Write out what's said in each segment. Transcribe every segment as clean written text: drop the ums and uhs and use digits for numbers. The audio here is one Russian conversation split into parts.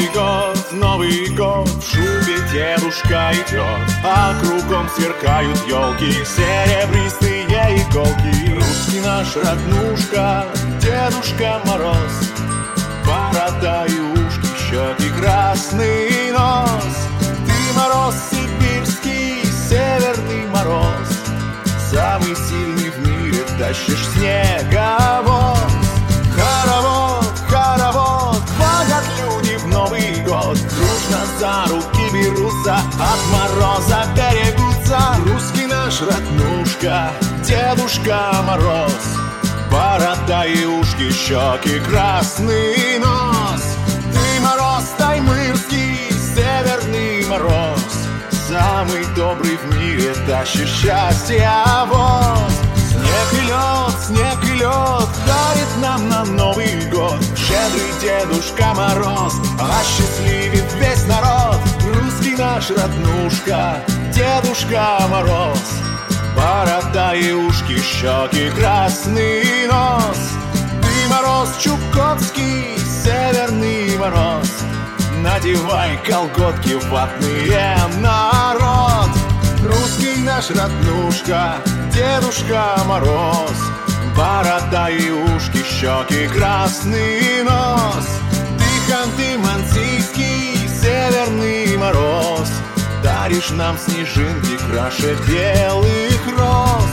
Новый год, в шубе дедушка идет, а кругом сверкают елки, серебристые иголки. Русский наш роднушка, Дедушка Мороз, борода и ушки, щеки, красный нос. Ты мороз сибирский, северный мороз, самый сильный в мире, тащишь снеговоз. Хоровод, хоровод, ходят люди в Новый год, дружно за руки берутся, от мороза берегутся. Русский наш роднушка, Дедушка Мороз, борода и ушки, щеки, красный нос. Ты мороз таймырский, северный мороз, самый добрый в мире, тащишь счастье воз. Снег и лед дарит нам на Новый год, щедрый Дедушка Мороз осчастливит весь народ. Русский наш роднушка, Дедушка Мороз, борода и ушки, щеки, красный нос. Ты мороз чукотский, северный мороз, надевай колготки ватные, народ. Русский наш роднушка, Дедушка Мороз, борода и ушки, щеки, красный нос. Ты ханты-мансийский, северный мороз, даришь нам снежинки краше белых роз.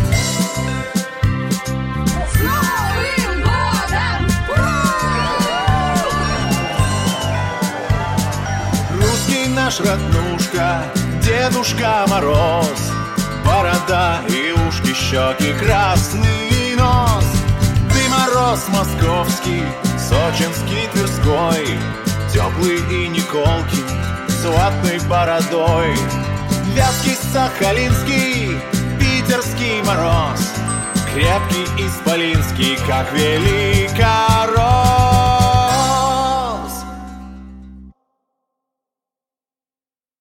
С Новым годом! Русский наш роднушка, Дедушка Мороз, борода и ушки, щеки, красный нос. Ты мороз московский, сочинский, тверской, теплый и николки с ватной бородой. Вятский, сахалинский, питерский мороз, крепкий исполинский, как великорос.